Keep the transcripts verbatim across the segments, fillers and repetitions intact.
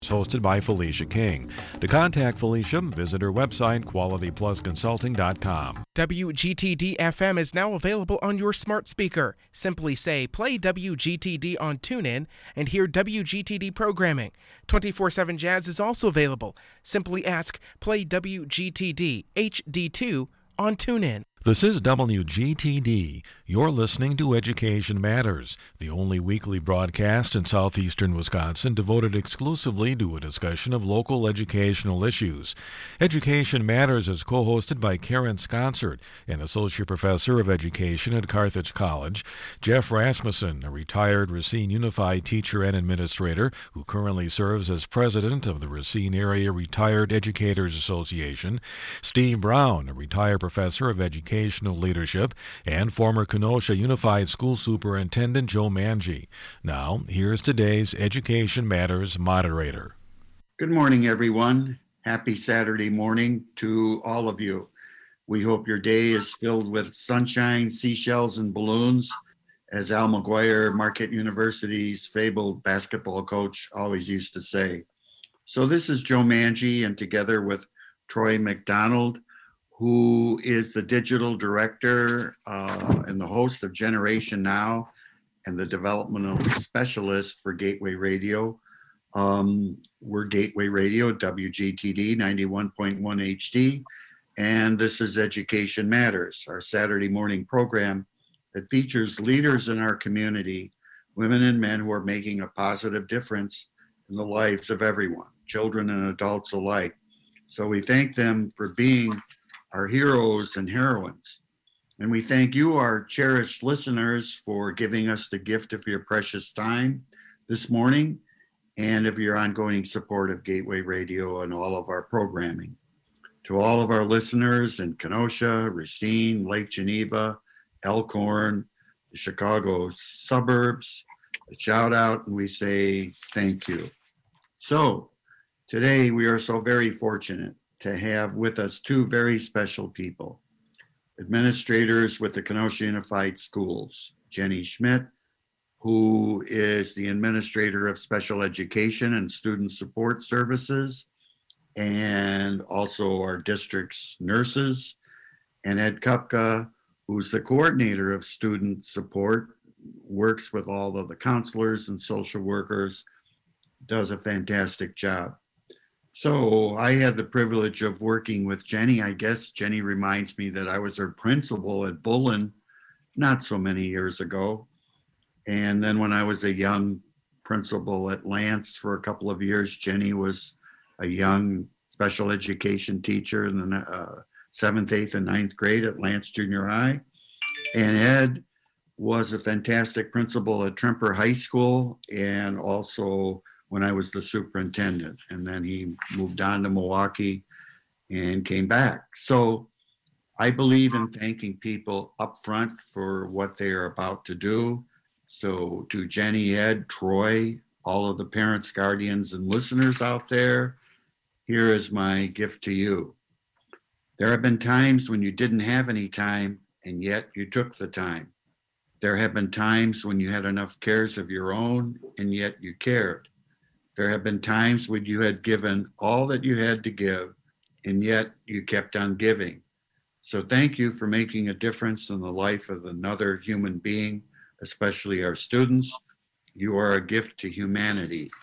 hosted by Felicia King. To contact Felicia, visit her website, quality plus consulting dot com. W G T D F M is now available on your smart speaker. Simply say, play W G T D on TuneIn and hear W G T D programming. twenty-four seven Jazz is also available. Simply ask, play W G T D H D two on TuneIn. This is W G T D. You're listening to Education Matters, the only weekly broadcast in southeastern Wisconsin devoted exclusively to a discussion of local educational issues. Education Matters is co-hosted by Karen Sconsert, an associate professor of education at Carthage College, Jeff Rasmussen, a retired Racine Unified teacher and administrator who currently serves as president of the Racine Area Retired Educators Association, Steve Brown, a retired professor of education Educational Leadership, and former Kenosha Unified School Superintendent Joe Manji. Now, here's today's Education Matters moderator. Good morning, everyone. Happy Saturday morning to all of you. We hope your day is filled with sunshine, seashells, and balloons, as Al McGuire, Marquette University's fabled basketball coach, always used to say. So this is Joe Manji, and together with Troy McDonald, who is the digital director uh, and the host of Generation Now and the developmental specialist for Gateway Radio. Um, we're Gateway Radio, W G T D ninety-one point one H D, and this is Education Matters, our Saturday morning program that features leaders in our community, women and men who are making a positive difference in the lives of everyone, children and adults alike. So we thank them for being our heroes and heroines. And we thank you, our cherished listeners, for giving us the gift of your precious time this morning and of your ongoing support of Gateway Radio and all of our programming. To all of our listeners in Kenosha, Racine, Lake Geneva, Elkhorn, the Chicago suburbs, a shout out, and we say thank you. So today we are so very fortunate to have with us two very special people, administrators with the Kenosha Unified Schools, Jenny Schmidt, who is the administrator of special education and student support services, and also our district's nurses, and Ed Kupka, who's the coordinator of student support, works with all of the counselors and social workers, does a fantastic job. So I had the privilege of working with Jenny. I guess Jenny reminds me that I was her principal at Bullen not so many years ago. And then when I was a young principal at Lance for a couple of years, Jenny was a young special education teacher in the uh, seventh, eighth, and ninth grade at Lance Junior High. And Ed was a fantastic principal at Tremper High School, and also when I was the superintendent, and then he moved on to Milwaukee and came back. So I believe in thanking people up front for what they are about to do. So to Jenny, Ed, Troy, all of the parents, guardians, and listeners out there, here is my gift to you. There have been times when you didn't have any time, and yet you took the time. There have been times when you had enough cares of your own, and yet you cared. There have been times when you had given all that you had to give, and yet you kept on giving. So thank you for making a difference in the life of another human being, especially our students. You are a gift to humanity.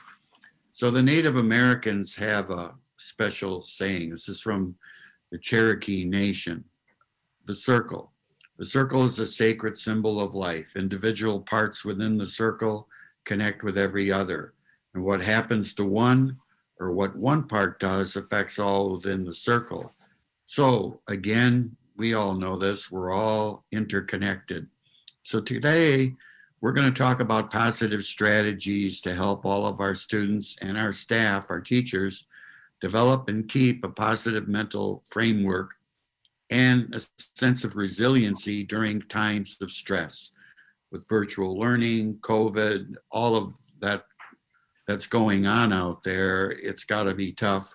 So the Native Americans have a special saying. This is from the Cherokee Nation. The circle. The circle is a sacred symbol of life. Individual parts within the circle connect with every other. And what happens to one, or what one part does, affects all within the circle. So again, we all know this, we're all interconnected. So today, we're going to talk about positive strategies to help all of our students and our staff, our teachers, develop and keep a positive mental framework and a sense of resiliency during times of stress. With virtual learning, COVID, all of that that's going on out there, it's got to be tough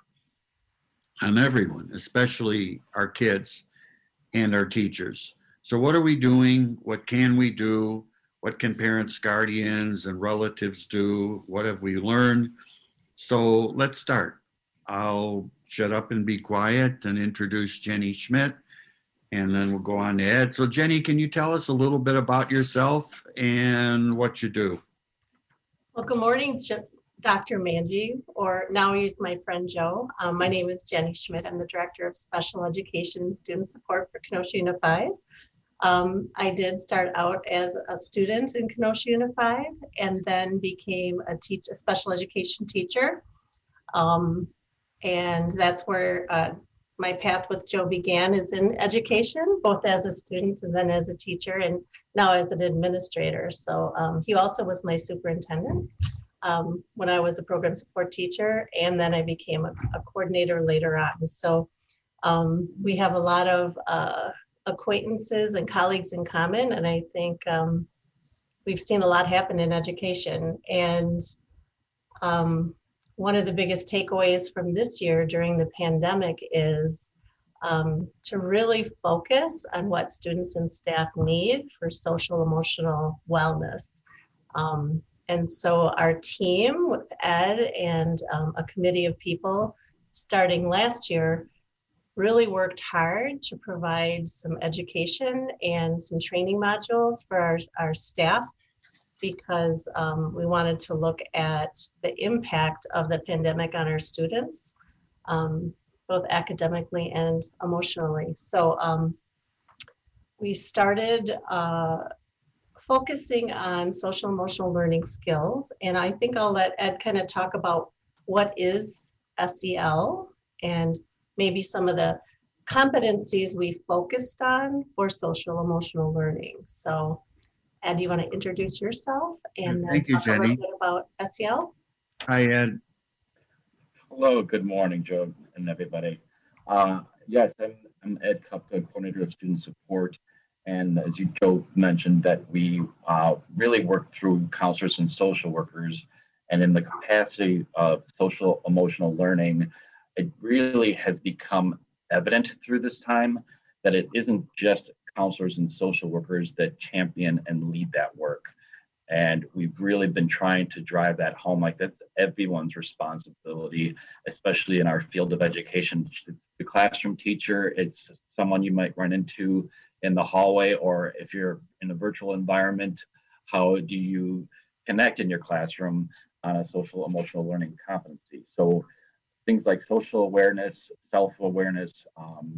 on everyone, especially our kids and our teachers. So what are we doing? What can we do? What can parents, guardians, and relatives do? What have we learned? So let's start. I'll shut up and be quiet and introduce Jenny Schmidt, and then we'll go on to Ed. So Jenny, can you tell us a little bit about yourself and what you do? Well, good morning, Doctor Manji, or now he's my friend Joe. Um, my name is Jenny Schmidt. I'm the Director of Special Education and Student Support for Kenosha Unified. Um, I did start out as a student in Kenosha Unified and then became a, teach, a special education teacher. Um, and that's where uh, my path with Joe began, is in education, both as a student and then as a teacher, and now as an administrator. So um, he also was my superintendent um, when I was a program support teacher, and then I became a, a coordinator later on. So um, we have a lot of uh, acquaintances and colleagues in common, and I think um, we've seen a lot happen in education. And um, one of the biggest takeaways from this year during the pandemic is um, to really focus on what students and staff need for social emotional wellness. Um, and so our team with Ed and um, a committee of people starting last year really worked hard to provide some education and some training modules for our, our staff, because um, we wanted to look at the impact of the pandemic on our students, um, both academically and emotionally. So um, we started uh, focusing on social emotional learning skills. And I think I'll let Ed kind of talk about what is S E L and maybe some of the competencies we focused on for social emotional learning. So Ed, do you want to introduce yourself and Thank then you, talk a little Jenny. bit about S E L? Hi, Ed. Hello, good morning, Joe and everybody. Uh, yes, I'm, I'm Ed Kupka, Coordinator of Student Support. And as you, Joe mentioned, that we uh, really work through counselors and social workers. And in the capacity of social emotional learning, it really has become evident through this time that it isn't just counselors and social workers that champion and lead that work. And we've really been trying to drive that home, like that's everyone's responsibility, especially in our field of education. It's the classroom teacher, it's someone you might run into in the hallway, or if you're in a virtual environment, how do you connect in your classroom on a social emotional learning competency? So things like social awareness, self-awareness, um,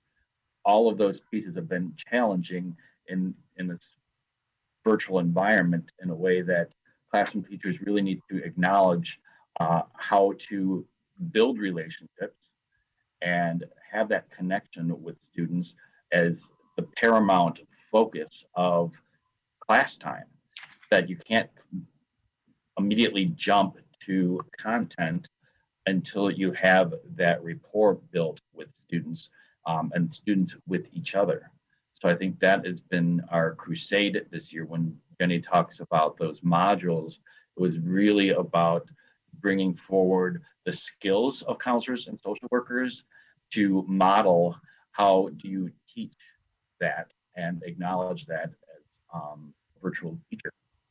all of those pieces have been challenging in, in this virtual environment in a way that classroom teachers really need to acknowledge uh, how to build relationships and have that connection with students as the paramount focus of class time, that you can't immediately jump to content until you have that rapport built with students um, and students with each other. So I think that has been our crusade this year. When Jenny talks about those modules, it was really about bringing forward the skills of counselors and social workers to model how do you teach that and acknowledge that as um, a virtual teacher.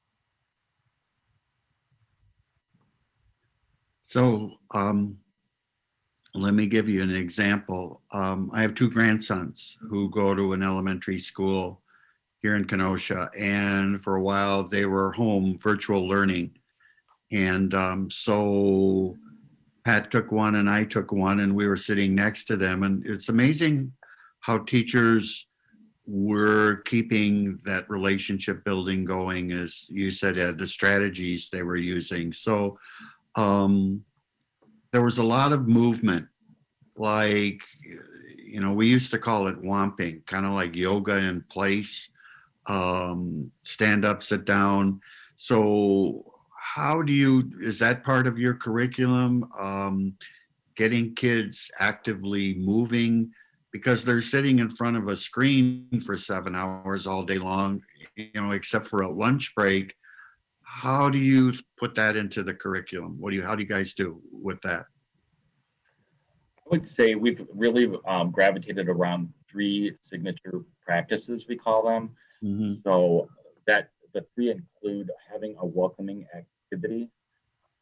So um, let me give you an example. Um, I have two grandsons who go to an elementary school here in Kenosha, and for a while they were home virtual learning. And um, so Pat took one and I took one, and we were sitting next to them. And it's amazing how teachers were keeping that relationship building going, as you said, Ed, the strategies they were using. So um, there was a lot of movement, like, you know, we used to call it womping, kind of like yoga in place, um, stand up, sit down. So how do you, is that part of your curriculum, um, getting kids actively moving? Because they're sitting in front of a screen for seven hours all day long, you know, except for a lunch break. How do you put that into the curriculum? What do you, how do you guys do with that? I would say we've really um, gravitated around three signature practices, we call them. Mm-hmm. So that the three include having a welcoming activity,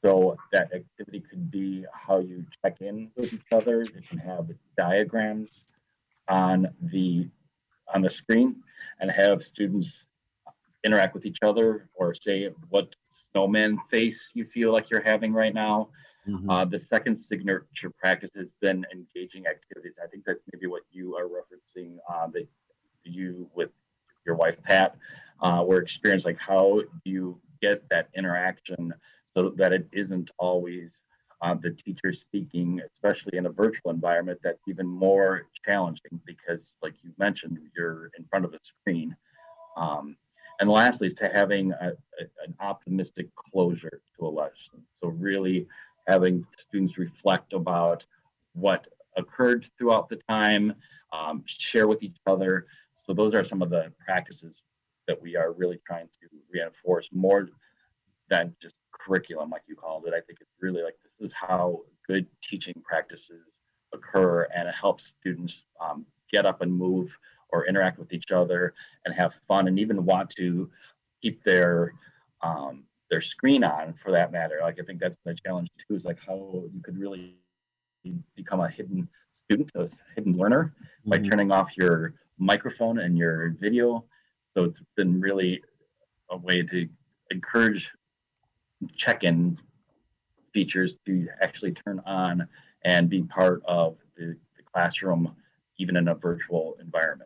So that activity could be how you check in with each other. It can have diagrams on the on the screen and have students interact with each other or say what snowman face you feel like you're having right now. Mm-hmm. Uh, the second signature practice has been engaging activities. I think that's maybe what you are referencing, uh, that you with your wife, Pat, uh, were experienced, like how do you get that interaction so that it isn't always uh, the teacher speaking, especially in a virtual environment. That's even more challenging because, like you mentioned, you're in front of a screen. Um, and lastly, is to having a, a, an optimistic closure to a lesson. So really having students reflect about what occurred throughout the time, um, share with each other. So those are some of the practices that we are really trying to reinforce more than just curriculum, like you called it. I think it's really like, this is how good teaching practices occur, and it helps students um, get up and move or interact with each other and have fun, and even want to keep their um, their screen on, for that matter. Like, I think that's the challenge too, is like how you could really become a hidden student, a hidden learner, mm-hmm. by turning off your microphone and your video. So it's been really a way to encourage check-in features to actually turn on and be part of the, the classroom, even in a virtual environment.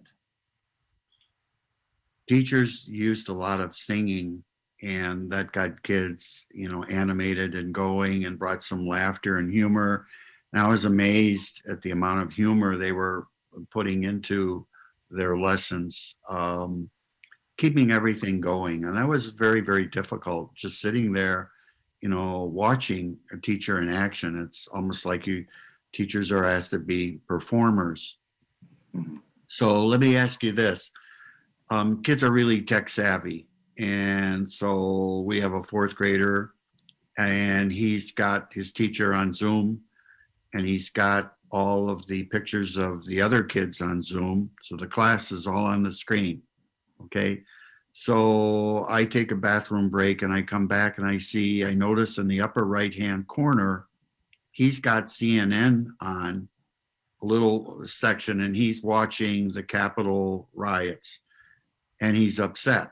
Teachers used a lot of singing, and that got kids, you know, animated and going, and brought some laughter and humor. And I was amazed at the amount of humor they were putting into their lessons, um, keeping everything going. And that was very, very difficult, just sitting there, you know, watching a teacher in action. It's almost like you teachers are asked to be performers. Mm-hmm. So let me ask you this. Um, kids are really tech savvy. And so we have a fourth grader, and he's got his teacher on Zoom, and he's got all of the pictures of the other kids on Zoom. So the class is all on the screen. Okay. So I take a bathroom break and I come back and I see, I notice in the upper right-hand corner, he's got C N N on a little section, and he's watching the Capitol riots, and he's upset.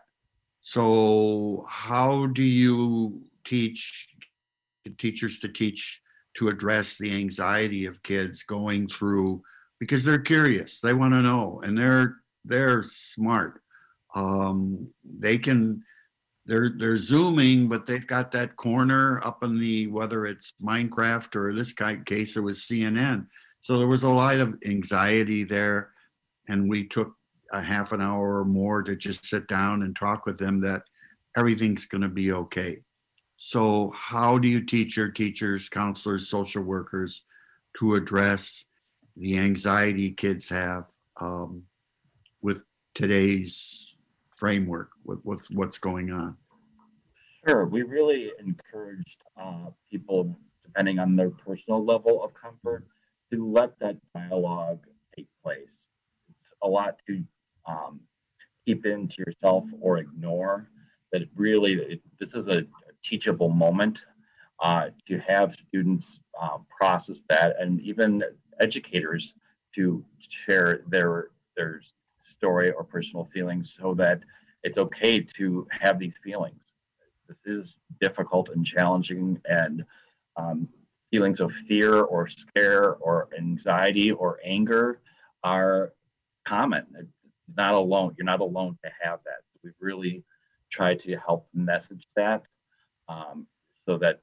So how do you teach teachers to teach to address the anxiety of kids going through, because they're curious, they want to know, and they're they're smart. Um, they can, they're they're zooming, but they've got that corner up in the, whether it's Minecraft or this case it was C N N. So there was a lot of anxiety there, and we took a half an hour or more to just sit down and talk with them that everything's going to be okay. So how do you teach your teachers, counselors, social workers to address the anxiety kids have um, with today's framework, with what's, what's going on? Sure. We really encouraged uh, people, depending on their personal level of comfort, to let that dialogue take place. It's a lot to um, keep into yourself or ignore. That it really, it, this is a, a teachable moment uh, to have students uh, process that, and even educators to share their their story or personal feelings, so that it's okay to have these feelings. This is difficult and challenging, and um, feelings of fear or scare or anxiety or anger are common. It's not alone. You're not alone to have that. We've really tried to help message that um, so that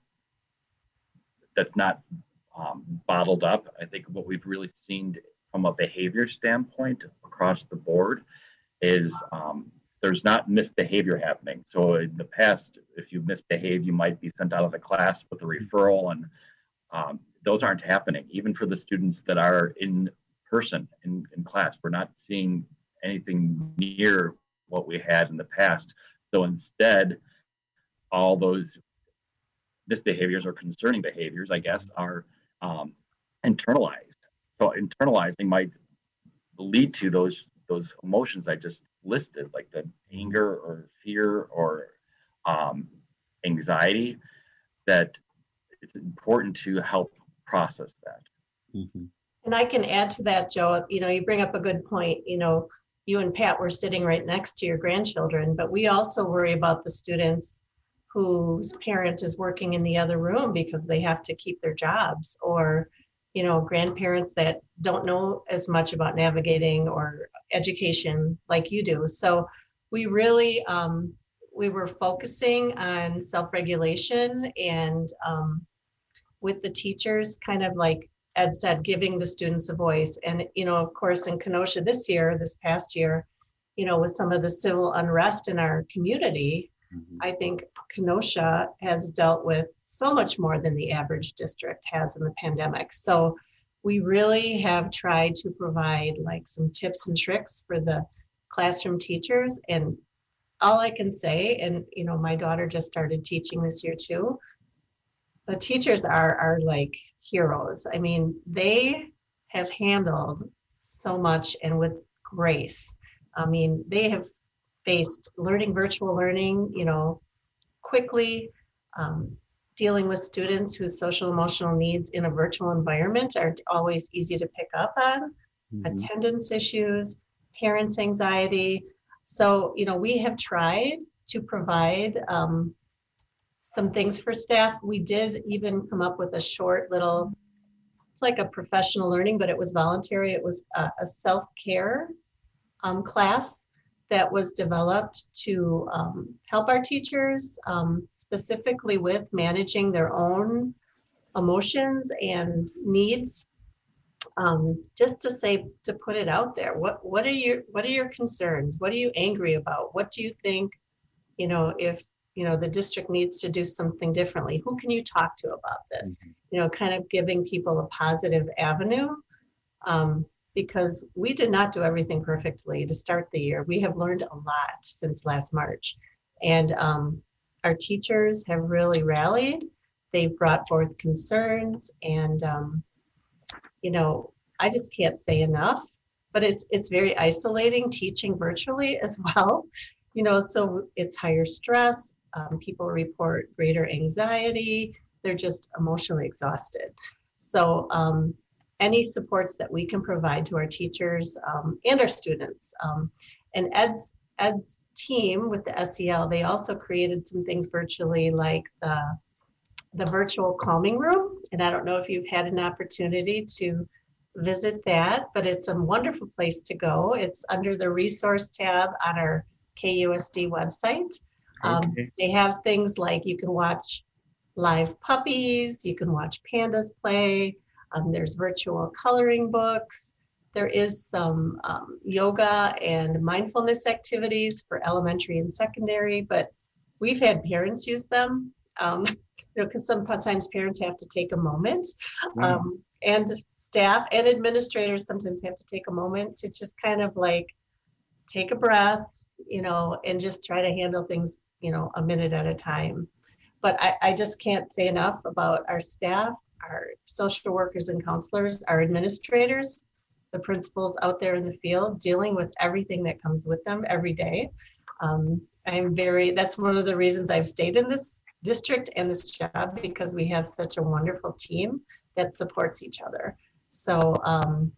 that's not um, bottled up. I think what we've really seen from a behavior standpoint across the board is um, there's not misbehavior happening. So in the past, if you misbehave, you might be sent out of the class with a referral, and um, those aren't happening. Even for the students that are in person in, in class, we're not seeing anything near what we had in the past. So instead, all those misbehaviors or concerning behaviors, I guess, are um, internalized. So internalizing might lead to those those emotions I just listed, like the anger or fear or um, anxiety, that it's important to help process that. Mhm. And I can add to that, Joe, you know, you bring up a good point. You know, you and Pat were sitting right next to your grandchildren, but we also worry about the students whose parent is working in the other room because they have to keep their jobs, or, you know, grandparents that don't know as much about navigating or education like you do. So we really, um, we were focusing on self-regulation and um, with the teachers, kind of like Ed said, giving the students a voice. And, you know, of course, in Kenosha this year, this past year, you know, with some of the civil unrest in our community, Mhm. I think Kenosha has dealt with so much more than the average district has in the pandemic. So we really have tried to provide like some tips and tricks for the classroom teachers. And all I can say, and, you know, my daughter just started teaching this year too, the teachers are are like heroes. I mean, they have handled so much and with grace. I mean, they have faced learning virtual learning, you know, quickly, um, dealing with students whose social emotional needs in a virtual environment aren't always easy to pick up on, Mhm. attendance issues, parents' anxiety. So, you know, we have tried to provide um, some things for staff. We did even come up with a short little, it's like a professional learning, but it was voluntary. It was a, a self-care um, class that was developed to um, help our teachers um, specifically with managing their own emotions and needs. Um, just to say, to put it out there, what what are your what are your concerns? What are you angry about? What do you think, you know, if you know the district needs to do something differently? Who can you talk to about this? Mhm. You know, kind of giving people a positive avenue. Um, because we did not do everything perfectly to start the year. We have learned a lot since last March. And um, our teachers have really rallied. They've brought forth concerns and, um, you know, I just can't say enough, but it's it's very isolating teaching virtually as well. You know, so it's higher stress. Um, people report greater anxiety. They're just emotionally exhausted. So, um, any supports that we can provide to our teachers um, and our students. Um, and Ed's, Ed's team with the S E L, they also created some things virtually like the, the virtual calming room. And I don't know if you've had an opportunity to visit that, but it's a wonderful place to go. It's under the resource tab on our K U S D website. Um, Okay. they have things like you can watch live puppies, you can watch pandas play. Um, there's virtual coloring books. There is some um, yoga and mindfulness activities for elementary and secondary, but we've had parents use them, um, you know, because sometimes parents have to take a moment, um, and staff and administrators sometimes have to take a moment to just kind of like take a breath, you know, and just try to handle things, you know, a minute at a time. But I, I just can't say enough about our staff, our social workers and counselors, our administrators, the principals out there in the field dealing with everything that comes with them every day. Um, I'm very, that's one of the reasons I've stayed in this district and this job, because we have such a wonderful team that supports each other. So um,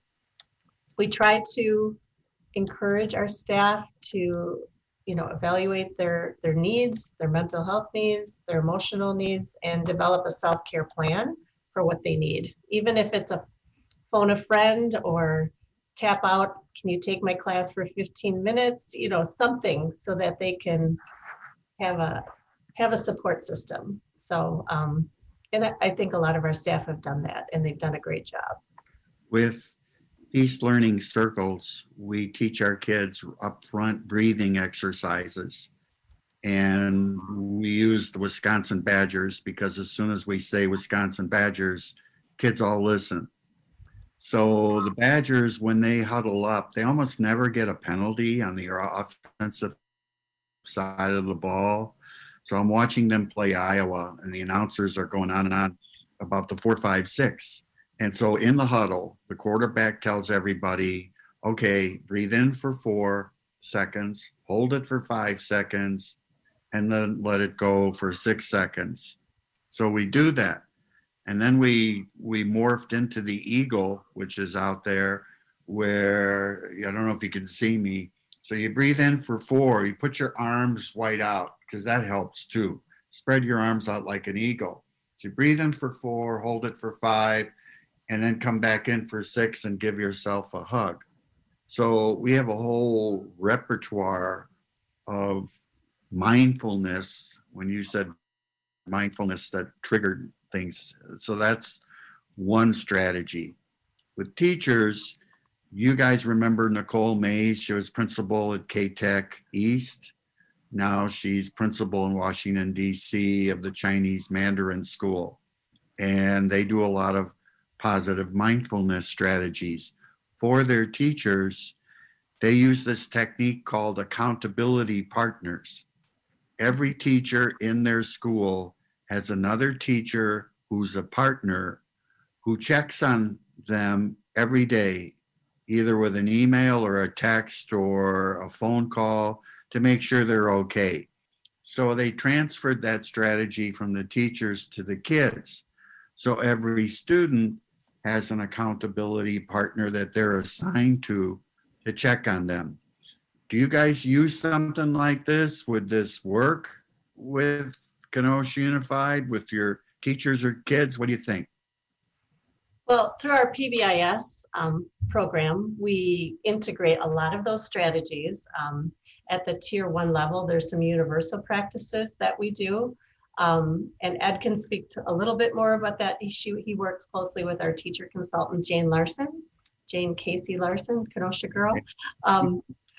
we try to encourage our staff to, you know, evaluate their, their needs, their mental health needs, their emotional needs, and develop a self-care plan for what they need. Even if it's a phone a friend or tap out, can you take my class for fifteen minutes? You know, something so that they can have a have a support system. So, um, and I, I think a lot of our staff have done that, and they've done a great job. With Peace Learning Circles, we teach our kids upfront breathing exercises. And we use the Wisconsin Badgers because as soon as we say Wisconsin Badgers, kids all listen. So the Badgers, when they huddle up, they almost never get a penalty on the offensive side of the ball. So I'm watching them play Iowa, and the announcers are going on and on about the four, five, six. And so in the huddle, the quarterback tells everybody, okay, breathe in for four seconds, hold it for five seconds, and then let it go for six seconds. So we do that. And then we we morphed into the eagle, which is out there where, I don't know if you can see me. So you breathe in for four, you put your arms wide out because that helps too. Spread your arms out like an eagle. So you breathe in for four, hold it for five, and then come back in for six and give yourself a hug. So we have a whole repertoire of mindfulness. When you said mindfulness, that triggered things. So that's one strategy. With teachers, you guys remember Nicole Mays. She was principal at K-Tech East. Now she's principal in Washington, D C of the Chinese Mandarin School. And they do a lot of positive mindfulness strategies. For their teachers, they use this technique called accountability partners. Every teacher in their school has another teacher who's a partner who checks on them every day, either with an email or a text or a phone call to make sure they're okay. So they transferred that strategy from the teachers to the kids. So every student has an accountability partner that they're assigned to to check on them. Do you guys use something like this? Would this work with Kenosha Unified, with your teachers or kids? What do you think? Well, through our P B I S um, program, we integrate a lot of those strategies. Um, at the tier one level, there's some universal practices that we do. Um, and Ed can speak to a little bit more about that issue. He works closely with our teacher consultant, Jane Larson, Jane Casey Larson, Kenosha girl. Um,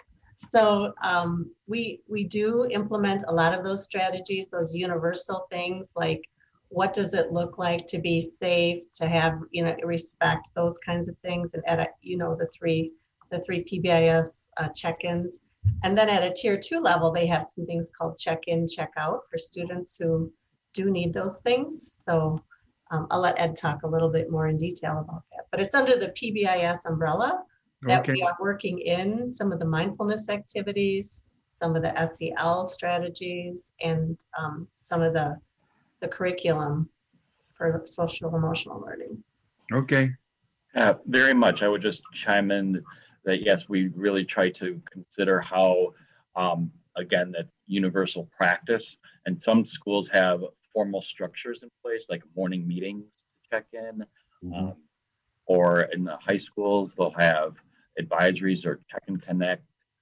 so um, we, we do implement a lot of those strategies, those universal things like, what does it look like to be safe, to have, you know, respect, those kinds of things. And at a, you know, the three, the three P B I S uh, check-ins. And then at a tier two level, they have some things called check-in, check-out for students who do need those things. So um, I'll let Ed talk a little bit more in detail about that. But it's under the P B I S umbrella that Okay. we are working in some of the mindfulness activities, some of the S E L strategies, and um, some of the the curriculum for social emotional learning. Okay. Uh, very much. I would just chime in that, yes, we really try to consider how, um, again, that's universal practice. And some schools have formal structures in place, like morning meetings to check in. Mhm. Um, or in the high schools, they'll have advisories or check and connect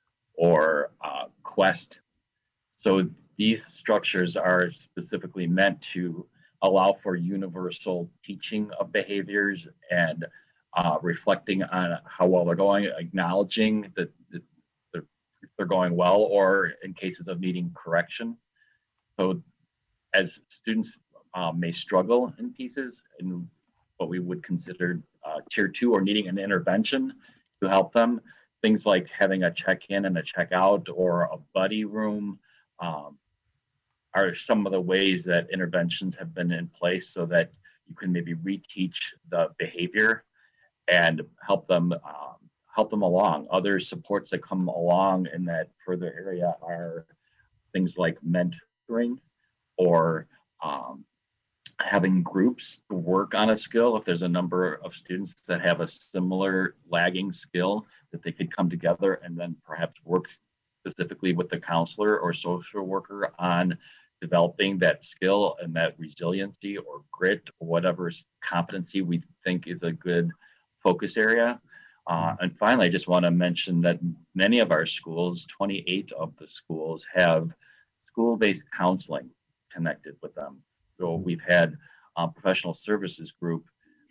or uh, Quest. So these structures are specifically meant to allow for universal teaching of behaviors and uh, reflecting on how well they're going, acknowledging that, that they're, they're going well, or in cases of needing correction. So as students uh, may struggle in pieces in what we would consider uh, tier two or needing an intervention to help them, things like having a check-in and a check-out or a buddy room, um, are some of the ways that interventions have been in place so that you can maybe reteach the behavior and help them um, help them along. Other supports that come along in that further area are things like mentoring or um, having groups to work on a skill. If there's a number of students that have a similar lagging skill, that they could come together and then perhaps work specifically with the counselor or social worker on developing that skill and that resiliency or grit or whatever competency we think is a good focus area. Uh, and finally, I just want to mention that many of our schools, twenty-eight of the schools, have school-based counseling connected with them. So we've had a professional services group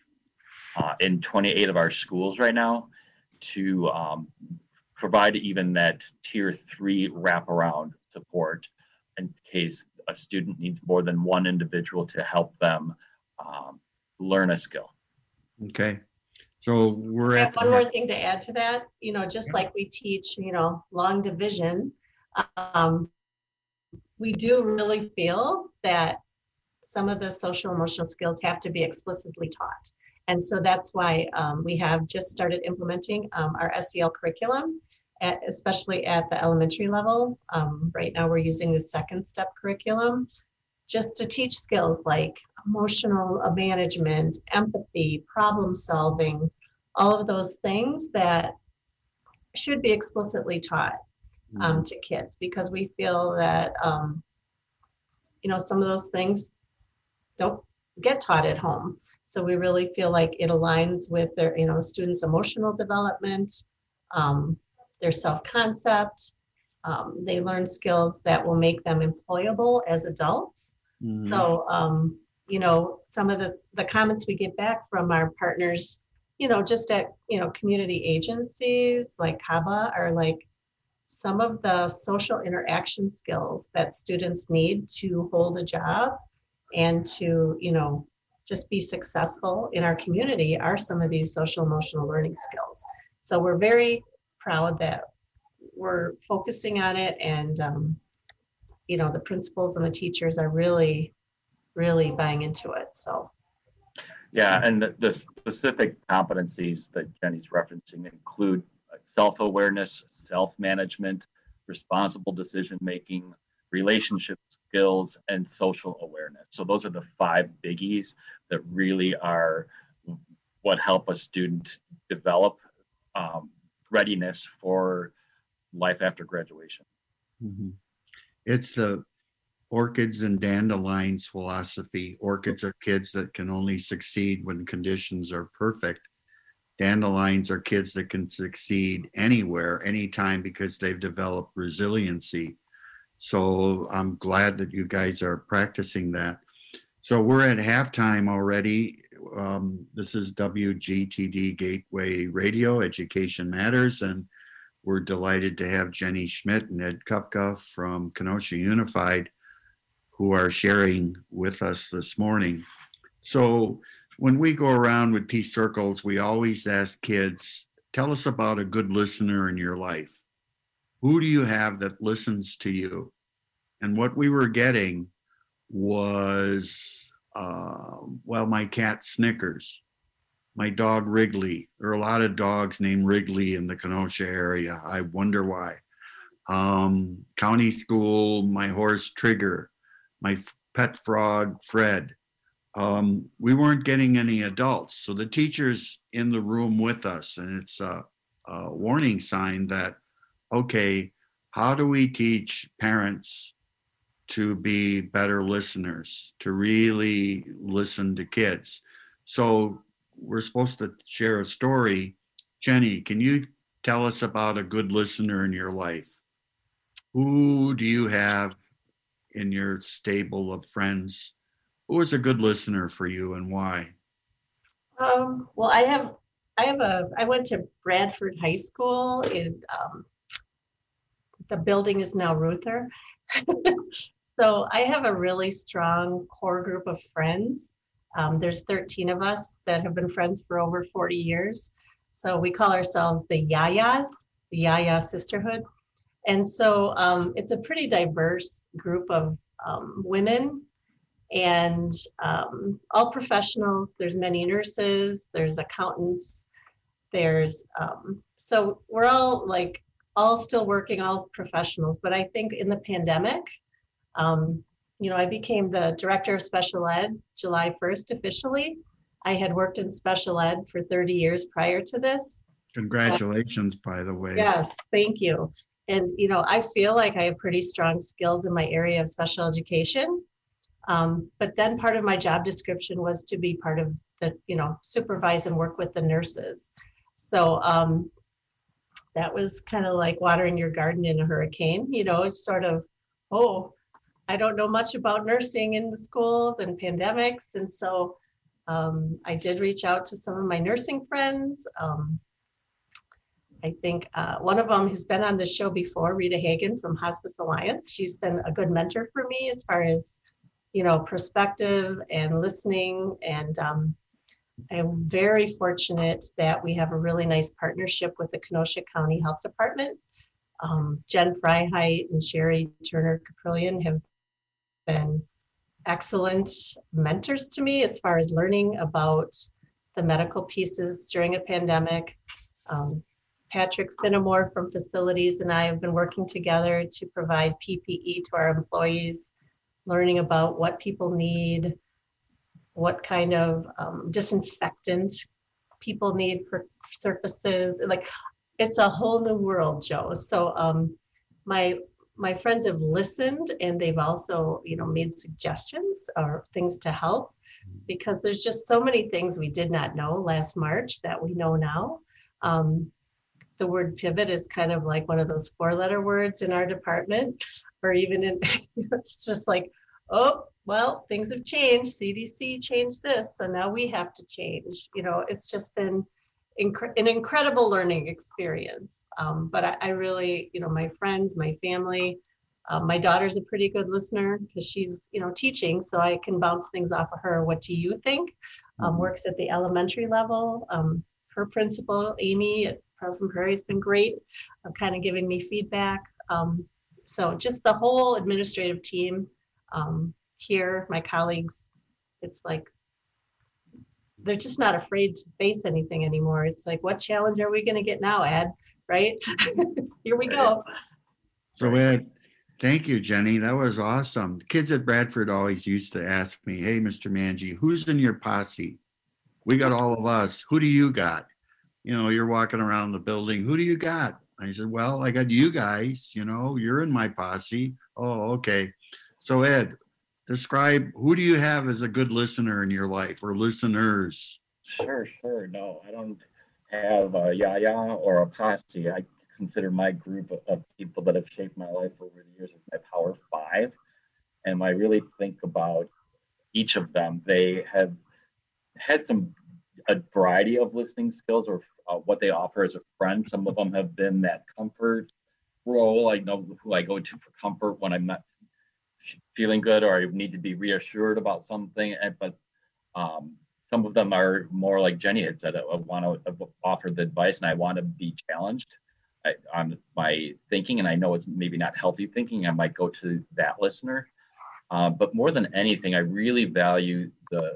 uh, in twenty-eight of our schools right now to um, provide even that tier three wraparound support in case a student needs more than one individual to help them um, learn a skill. Okay. So we're I at have one more thing to add to that. You know, just like we teach, you know, long division, um, we do really feel that some of the social emotional skills have to be explicitly taught. And so that's why um, we have just started implementing um, our S E L curriculum, at, especially at the elementary level. Um, right now we're using the second step curriculum just to teach skills like emotional management, empathy, problem solving, all of those things that should be explicitly taught um, mm-hmm. to kids, because we feel that, um, you know, some of those things don't get taught at home. So we really feel like it aligns with their, you know, students' emotional development, um, their self-concept. Um, they learn skills that will make them employable as adults. Mm-hmm. So, um, you know, some of the, the comments we get back from our partners, you know, just at, you know, community agencies like C A B A are like, some of the social interaction skills that students need to hold a job and to, you know, just be successful in our community are some of these social emotional learning skills. So we're very proud that we're focusing on it, and, um, you know, the principals and the teachers are really, really buying into it. So. Yeah, and the, the specific competencies that Jenny's referencing include self-awareness, self-management, responsible decision-making, relationship skills, and social awareness. So those are the five biggies that really are what help a student develop um, readiness for life after graduation. Mm-hmm. It's the orchids and dandelions philosophy. Orchids are kids that can only succeed when conditions are perfect. Dandelions are kids that can succeed anywhere, anytime, because they've developed resiliency. So I'm glad that you guys are practicing that. So we're at halftime already. Um, this is W G T D Gateway Radio, Education Matters, and we're delighted to have Jenny Schmidt and Ed Kupka from Kenosha Unified who are sharing with us this morning. So when we go around with Peace Circles, we always ask kids, tell us about a good listener in your life. Who do you have that listens to you? And what we were getting was, uh, well, my cat Snickers, my dog Wrigley. There are a lot of dogs named Wrigley in the Kenosha area. I wonder why. Um, county school, my horse Trigger, my pet frog Fred. Um, we weren't getting any adults. So the teacher's in the room with us, and it's a, a warning sign that, okay, how do we teach parents to be better listeners, to really listen to kids? So we're supposed to share a story. Jenny, can you tell us about a good listener in your life? Who do you have in your stable of friends? Who was a good listener for you and why? Um, well, I have, I have a, I went to Bradford High School. In, um, the building is now Ruther. So I have a really strong core group of friends. Um, there's thirteen of us that have been friends for over forty years. So we call ourselves the Yayas, the Yaya Sisterhood. And so um, it's a pretty diverse group of um, women and um, all professionals. There's many nurses, there's accountants, there's, um, so we're all like, all still working, all professionals. But I think in the pandemic, um, you know, I became the director of special ed July first officially. I had worked in special ed for thirty years prior to this. Congratulations, uh, by the way. Yes, thank you. And, you know, I feel like I have pretty strong skills in my area of special education. Um, but then part of my job description was to be part of the, you know, supervise and work with the nurses. So um, that was kind of like watering your garden in a hurricane, you know, it's sort of, oh, I don't know much about nursing in the schools and pandemics. And so um, I did reach out to some of my nursing friends. Um, I think uh, one of them has been on the show before, Rita Hagen from Hospice Alliance. She's been a good mentor for me as far as, you know, perspective and listening. And um, I'm very fortunate that we have a really nice partnership with the Kenosha County Health Department. Um, Jen Freiheit and Sherry Turner Caprillion have been excellent mentors to me as far as learning about the medical pieces during a pandemic. Um, Patrick Finnemore from Facilities and I have been working together to provide P P E to our employees, learning about what people need, what kind of um, disinfectant people need for surfaces. Like, it's a whole new world, Joe. So um, my my friends have listened, and they've also, you know, made suggestions or things to help, because there's just so many things we did not know last March that we know now. Um, the word pivot is kind of like one of those four-letter words in our department, or even in, it's just like, oh, well, things have changed. C D C changed this, so now we have to change. You know, it's just been inc- an incredible learning experience. Um, but I, I really, you know, my friends, my family, uh, my daughter's a pretty good listener because she's, you know, teaching, so I can bounce things off of her. What do you think? Um, works at the elementary level. Um, her principal, Amy at Pleasant Prairie, has been great, uh, kind of giving me feedback. Um, so just the whole administrative team um, here, my colleagues, it's like, they're just not afraid to face anything anymore. It's like, what challenge are we going to get now, Ed? Right? Here we go. So Ed, thank you, Jenny. That was awesome. The kids at Bradford always used to ask me, hey, Mister Manji, who's in your posse? We got all of us. Who do you got? You know, you're walking around the building. Who do you got? I said, well, I got you guys. You know, you're in my posse. Oh, okay. So Ed, describe, who do you have as a good listener in your life, or listeners? Sure, sure. No, I don't have a yaya or a posse. I consider my group of, of people that have shaped my life over the years as my Power Five. And when I really think about each of them, they have had some a variety of listening skills, or uh, what they offer as a friend. Some of them have been that comfort role. I know who I go to for comfort when I'm not feeling good, or I need to be reassured about something. And, but um, some of them are more like Jenny had said, I, I want to offer the advice, and I want to be challenged I, on my thinking. And I know it's maybe not healthy thinking. I might go to that listener. Uh, but more than anything, I really value the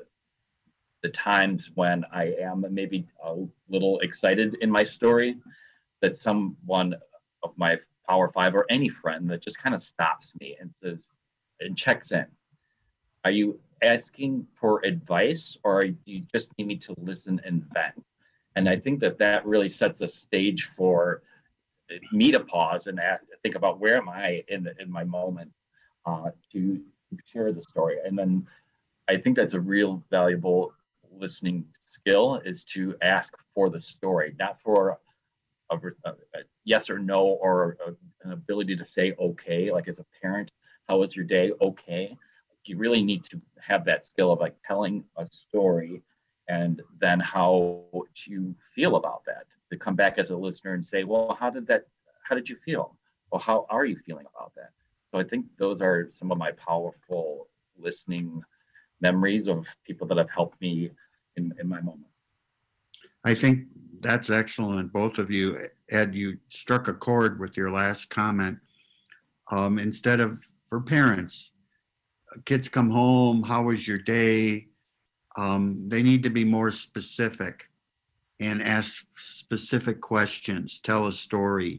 the times when I am maybe a little excited in my story, that someone of my Power Five or any friend that just kind of stops me and says, and checks in. Are you asking for advice, or do you just need me to listen and vent? And I think that that really sets a stage for me to pause and ask, think about, where am I in the, in my moment, uh, to share the story. And then I think that's a real valuable listening skill, is to ask for the story, not for a, a, a yes or no, or a, an ability to say okay. Like, as a parent, how was your day? Okay. You really need to have that skill of like telling a story, and then how you feel about that, to come back as a listener and say, well, how did that, how did you feel? Well, how are you feeling about that? So I think those are some of my powerful listening memories of people that have helped me in, in my moments. I think that's excellent. Both of you, Ed, you struck a chord with your last comment. Um, instead of, for parents, kids come home, how was your day? Um, they need to be more specific and ask specific questions, tell a story.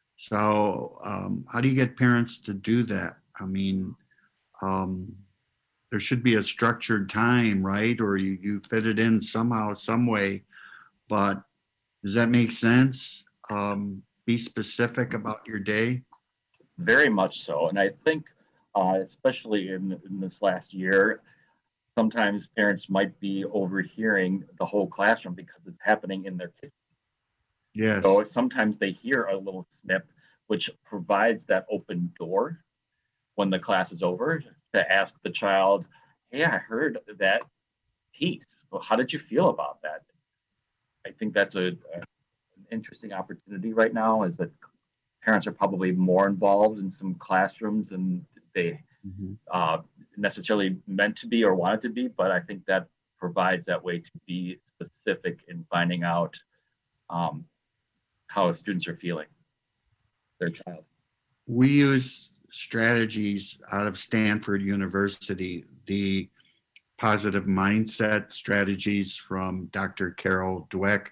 So um, how do you get parents to do that? I mean, um, there should be a structured time, right? Or you, you fit it in somehow, some way. But does that make sense? Um, be specific about your day. Very much so. And I think, uh, especially in, in this last year, sometimes parents might be overhearing the whole classroom because it's happening in their kitchen. Yes. So sometimes they hear a little snip, which provides that open door when the class is over, to ask the child, hey, I heard that piece. Well, how did you feel about that? I think that's a, a an interesting opportunity right now, is that parents are probably more involved in some classrooms than they mm-hmm. uh, necessarily meant to be or wanted to be. But I think that provides that way to be specific in finding out um, how students are feeling, their child. We use strategies out of Stanford University, the positive mindset strategies from Doctor Carol Dweck.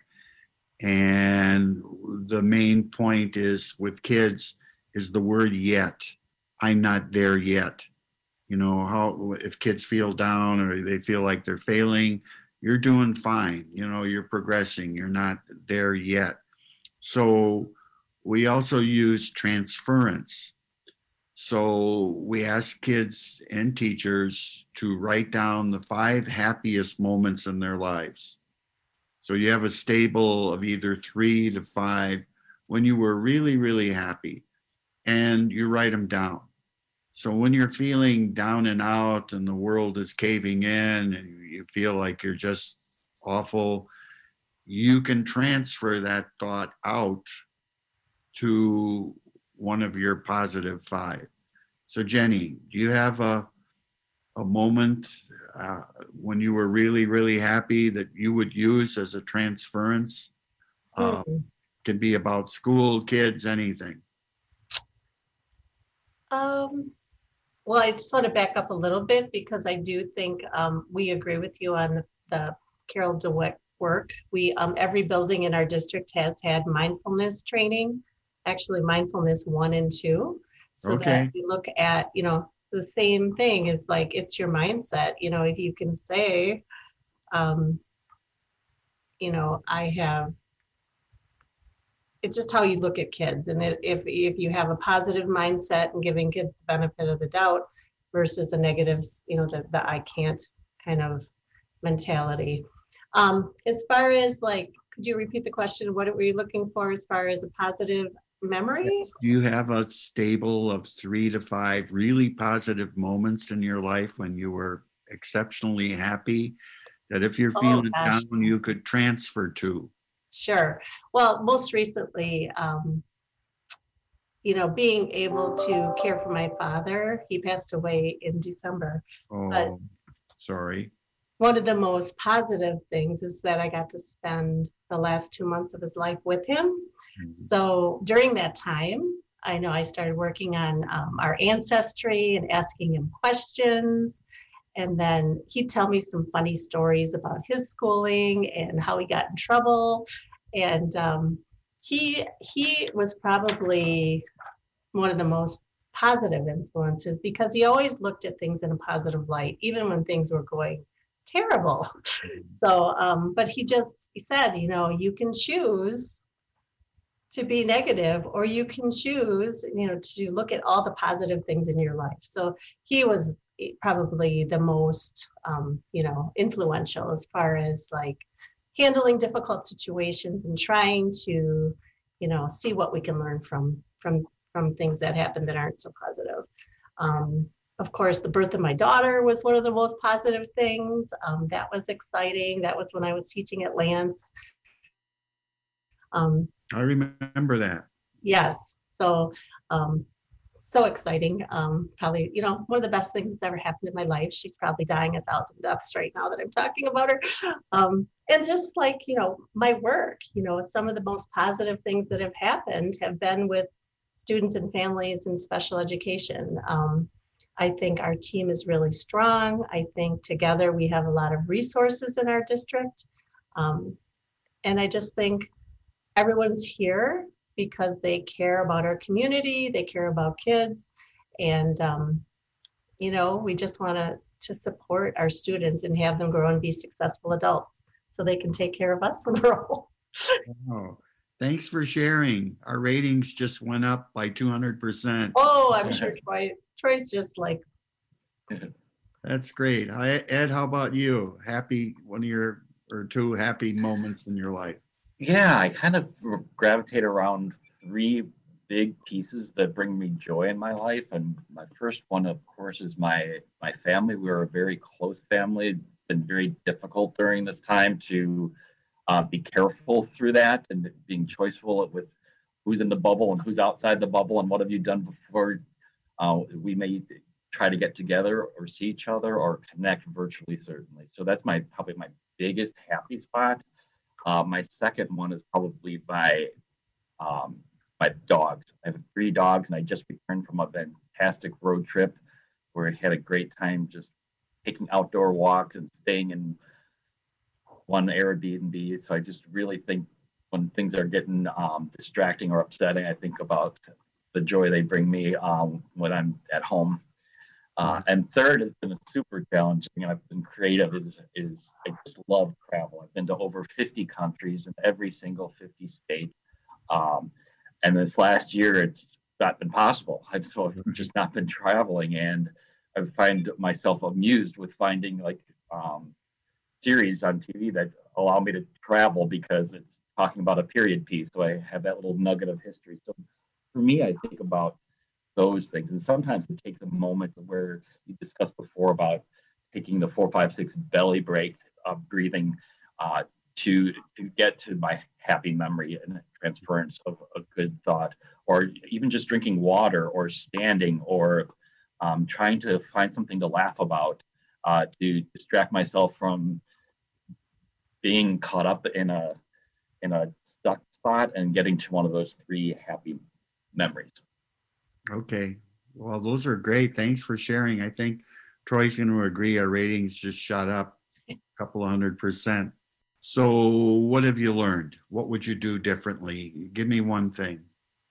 And the main point is with kids is the word yet. I'm not there yet. You know, how if kids feel down or they feel like they're failing, you're doing fine. You know, you're progressing. You're not there yet. So we also use transference. So we ask kids and teachers to write down the five happiest moments in their lives. So you have a stable of either three to five when you were really, really happy, and you write them down. So when you're feeling down and out and the world is caving in and you feel like you're just awful, you can transfer that thought out to one of your positive five. So Jenny, do you have a a moment uh, when you were really, really happy that you would use as a transference? Uh, Hmm. can be about school, kids, anything. Um, well, I just want to back up a little bit because I do think um, we agree with you on the, the Carol DeWitt work. We um, every building in our district has had mindfulness training, actually mindfulness one and two, so that Okay. we look at, you know, the same thing is like it's your mindset. You know, if you can say, um, you know, I have. It's just how you look at kids, and it, if if you have a positive mindset and giving kids the benefit of the doubt versus a negative, you know, the, the I can't kind of mentality. Um, as far as like, could you repeat the question? What were you looking for as far as a positive memory? Do you have a stable of three to five really positive moments in your life when you were exceptionally happy that if you're Oh feeling gosh, down, you could transfer to? sure. Well, most recently, um, you know, being able to care for my father. He passed away in December, but Oh, sorry. one of the most positive things is that I got to spend the last two months of his life with him. Mhm. So during that time, I know I started working on um, our ancestry and asking him questions. And then he'd tell me some funny stories about his schooling and how he got in trouble. And um, he he was probably one of the most positive influences because he always looked at things in a positive light, even when things were going terrible. So, um, but he just he said, you know, you can choose to be negative or you can choose, you know, to look at all the positive things in your life. So he was probably the most, um, you know, influential as far as like handling difficult situations and trying to, you know, see what we can learn from from from things that happen that aren't so positive. Um, of course, the birth of my daughter was one of the most positive things. Um, that was exciting. That was when I was teaching at Lance. Um, I remember that. yes, so um, so exciting. Um, probably, you know, one of the best things that's ever happened in my life. She's probably dying a thousand deaths right now that I'm talking about her. Um, and just like, you know, my work, you know, some of the most positive things that have happened have been with students and families in special education. Um, I think our team is really strong. I think together we have a lot of resources in our district. Um, and I just think everyone's here because they care about our community, they care about kids, and um, you know, we just want to to support our students and have them grow and be successful adults so they can take care of us when we're old. Oh, thanks for sharing. Our ratings just went up by two hundred percent. Oh, I'm sure Troy Troy's just like, That's great. Hi, Ed, how about you? Happy, one of your or two happy moments in your life? Yeah, I kind of gravitate around three big pieces that bring me joy in my life. And my first one, of course, is my my family. We're a very close family. It's been very difficult during this time to uh, be careful through that and being choiceful with who's in the bubble and who's outside the bubble and what have you done before uh, we may try to get together or see each other or connect virtually, certainly. So that's my probably my biggest happy spot. Uh, my second one is probably my um, my dogs. I have three dogs, and I just returned from a fantastic road trip where I had a great time just taking outdoor walks and staying in one Airbnb. So I just really think when things are getting um, distracting or upsetting, I think about the joy they bring me um, when I'm at home. Uh, and third has been super challenging, and I've been creative, is, is I just love travel. I've been to over fifty countries in every single fifty states. Um, and this last year, it's not been possible. I've, so I've just not been traveling, and I find myself amused with finding like um, series on T V that allow me to travel because it's talking about a period piece. So I have that little nugget of history. So for me, I think about those things. And sometimes it takes a moment where you discussed before about taking the four, five, six belly break of breathing uh, to to get to my happy memory and transference of a good thought, or even just drinking water or standing or um, trying to find something to laugh about uh, to distract myself from being caught up in a in a stuck spot and getting to one of those three happy memories. Okay. Well, those are great. Thanks for sharing. I think Troy's going to agree our ratings just shot up a couple of hundred percent. So what have you learned? What would you do differently? Give me one thing.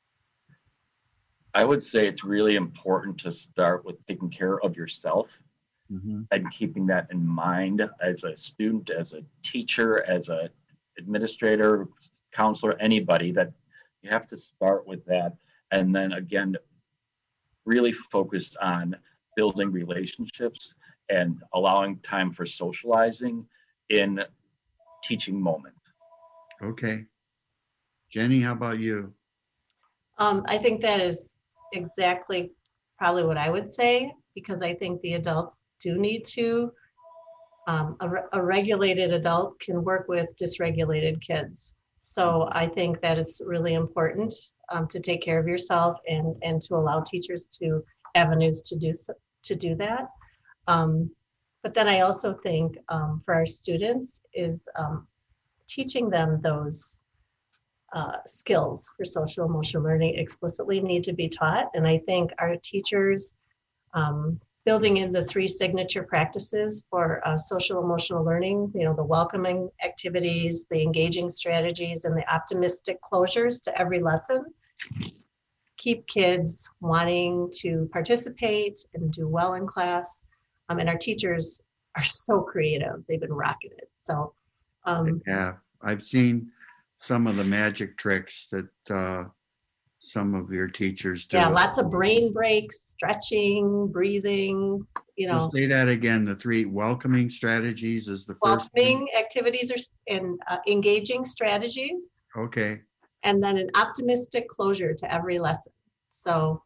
I would say it's really important to start with taking care of yourself mm-hmm. and keeping that in mind as a student, as a teacher, as a administrator, counselor, anybody, that you have to start with that. And then again, really focused on building relationships and allowing time for socializing in teaching moments. Okay. Jenny, how about you? Um, I think that is exactly probably what I would say, because I think the adults do need to, um, a, a regulated adult can work with dysregulated kids. So I think that it's really important um, to take care of yourself and, and to allow teachers to avenues to do so, to do that. Um, but then I also think um, for our students is um, teaching them those uh, skills for social emotional learning explicitly need to be taught. And I think our teachers um, building in the three signature practices for uh, social emotional learning, you know, the welcoming activities, the engaging strategies, and the optimistic closures to every lesson, keep kids wanting to participate and do well in class. Um, and our teachers are so creative. They've been rocking it. So, um, yeah, I've seen some of the magic tricks that uh, some of your teachers do. Yeah, lots of brain breaks, stretching, breathing, you know. So say that again. The three welcoming strategies is the first. Welcoming activities are and uh, engaging strategies. Okay. And then an optimistic closure to every lesson. So.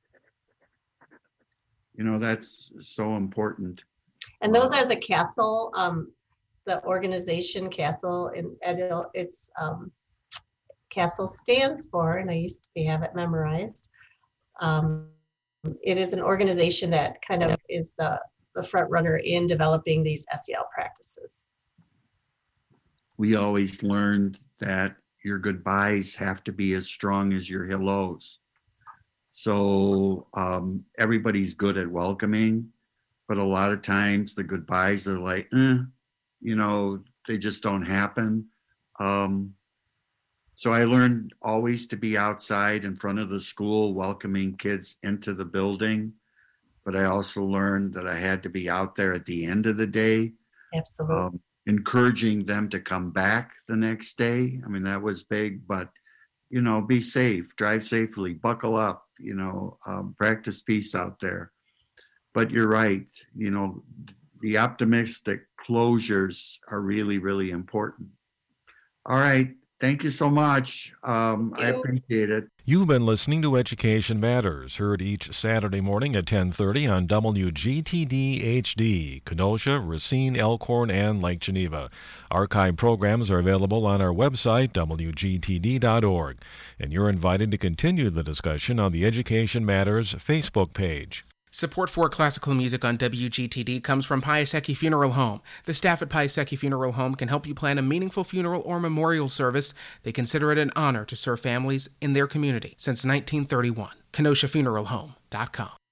You know, that's so important. And those are the CASEL, um, the organization CASEL, and, and it's um, CASEL stands for, and I used to have it memorized. Um, it is an organization that kind of is the, the front runner in developing these S E L practices. We always learned that your goodbyes have to be as strong as your hellos. So um, everybody's good at welcoming, but a lot of times the goodbyes are like, eh, you know, they just don't happen. Um, so I learned always to be outside in front of the school, welcoming kids into the building. But I also learned that I had to be out there at the end of the day. Absolutely. Um, encouraging them to come back the next day. I mean, that was big, but, you know, be safe, drive safely, buckle up, you know, um, practice peace out there. But you're right, you know, the optimistic closures are really, really important. All right. Thank you so much. Um, I appreciate it. You've been listening to Education Matters, heard each Saturday morning at ten thirty on W G T D H D, Kenosha, Racine, Elkhorn, and Lake Geneva. Archive programs are available on our website, W G T D dot org, and you're invited to continue the discussion on the Education Matters Facebook page. Support for classical music on W G T D comes from Piasecki Funeral Home. The staff at Piasecki Funeral Home can help you plan a meaningful funeral or memorial service. They consider it an honor to serve families in their community since nineteen thirty-one. Kenosha Funeral Home dot com.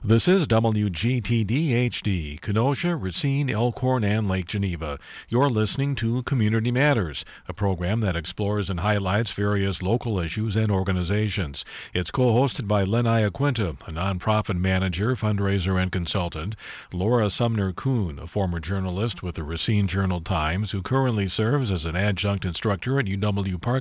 This is W G T D H D, Kenosha, Racine, Elkhorn, and Lake Geneva. You're listening to Community Matters, a program that explores and highlights various local issues and organizations. It's co-hosted by Len Iaquinta, a nonprofit manager, fundraiser, and consultant, Laura Sumner-Kuhn, a former journalist with the Racine Journal-Times, who currently serves as an adjunct instructor at U W Park